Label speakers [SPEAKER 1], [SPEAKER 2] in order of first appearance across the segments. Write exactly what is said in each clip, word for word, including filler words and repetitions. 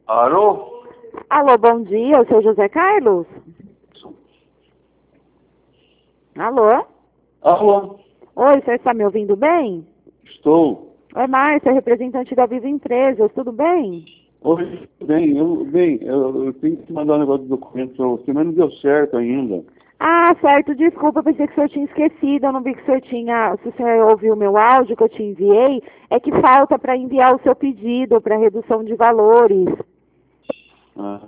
[SPEAKER 1] Alô?
[SPEAKER 2] Alô, bom dia, o seu José Carlos? Alô?
[SPEAKER 1] Alô?
[SPEAKER 2] Oi, você está me ouvindo bem?
[SPEAKER 1] Estou.
[SPEAKER 2] Oi, Márcia, representante da Viva Empresas, tudo bem?
[SPEAKER 1] Oi, bem, eu, bem, eu, eu tenho que mandar um negócio de documento para você, mas não deu certo ainda.
[SPEAKER 2] Ah, certo, desculpa, pensei que o senhor tinha esquecido, eu não vi que o senhor tinha, se o senhor ouviu o meu áudio que eu te enviei, é que falta para enviar o seu pedido para redução de valores.
[SPEAKER 1] Ah,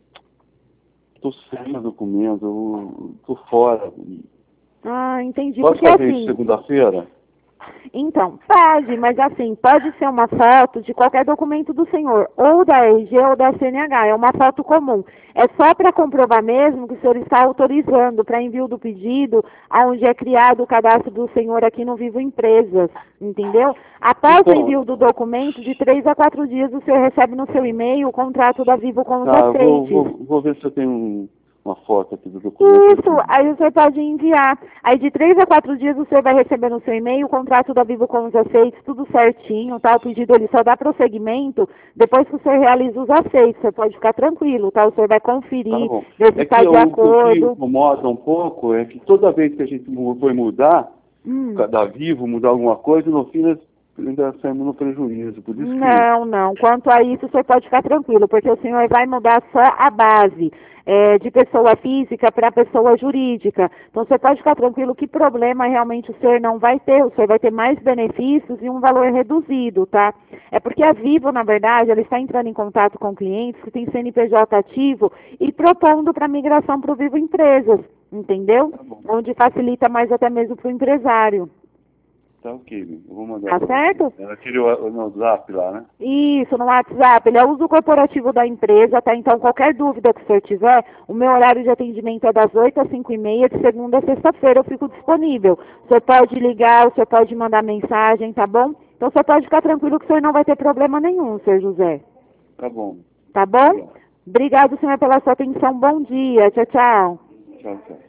[SPEAKER 1] estou sem o documento, eu estou fora.
[SPEAKER 2] Ah, entendi,
[SPEAKER 1] Posso
[SPEAKER 2] porque
[SPEAKER 1] fazer isso
[SPEAKER 2] assim,
[SPEAKER 1] segunda-feira?
[SPEAKER 2] então, pode, mas assim, pode ser uma foto de qualquer documento do senhor, ou da R G ou da C N H, é uma foto comum. É só para comprovar mesmo que o senhor está autorizando para envio do pedido, aonde é criado o cadastro do senhor aqui no Vivo Empresas, entendeu? Após o
[SPEAKER 1] Então,
[SPEAKER 2] envio do documento, de três a quatro dias o senhor recebe no seu e-mail o contrato da Vivo com os
[SPEAKER 1] tá, eu vou,
[SPEAKER 2] aceites.
[SPEAKER 1] vou, vou ver se eu tenho um- uma foto aqui do documento.
[SPEAKER 2] Isso, aí você pode enviar. Aí de três a quatro dias o senhor vai receber no seu e-mail o contrato da Vivo com os aceites, tudo certinho, tá? O pedido ele só dá prosseguimento depois que o senhor realiza os aceites. Você pode ficar tranquilo, tá? O senhor vai
[SPEAKER 1] Tá
[SPEAKER 2] conferir,
[SPEAKER 1] bom.
[SPEAKER 2] ver se
[SPEAKER 1] É
[SPEAKER 2] está
[SPEAKER 1] que
[SPEAKER 2] de
[SPEAKER 1] o, o que
[SPEAKER 2] acordo.
[SPEAKER 1] incomoda um pouco é que toda vez que a gente mu- foi mudar,
[SPEAKER 2] Hum.
[SPEAKER 1] da Vivo, mudar alguma coisa, no fim nós ainda saímos no prejuízo. Por isso que...
[SPEAKER 2] Não, não. Quanto a isso, o senhor pode ficar tranquilo, porque o senhor vai mudar só a base é, de pessoa física para pessoa jurídica. Então, você pode ficar tranquilo que problema realmente o senhor não vai ter. O senhor vai ter mais benefícios e um valor reduzido, tá? É porque a Vivo, na verdade, ela está entrando em contato com clientes que têm C N P J ativo e propondo para migração para o Vivo Empresas, entendeu?
[SPEAKER 1] Tá bom.
[SPEAKER 2] Onde facilita mais até mesmo para o empresário.
[SPEAKER 1] Tá ok, eu vou mandar
[SPEAKER 2] Tá
[SPEAKER 1] pra
[SPEAKER 2] certo?
[SPEAKER 1] você. Ela tirou no zap lá, né?
[SPEAKER 2] Isso, no WhatsApp. Ele é uso corporativo da empresa, tá? Então, qualquer dúvida que o senhor tiver, o meu horário de atendimento é das oito às cinco e meia, de segunda a sexta-feira eu fico disponível. O senhor pode ligar, o senhor pode mandar mensagem, tá bom? Então, o senhor pode ficar tranquilo que o senhor não vai ter problema nenhum, senhor José.
[SPEAKER 1] Tá bom.
[SPEAKER 2] Tá bom?
[SPEAKER 1] Obrigado.
[SPEAKER 2] Obrigado, senhor, pela sua atenção. Bom dia. Tchau, tchau.
[SPEAKER 1] Tchau, tchau.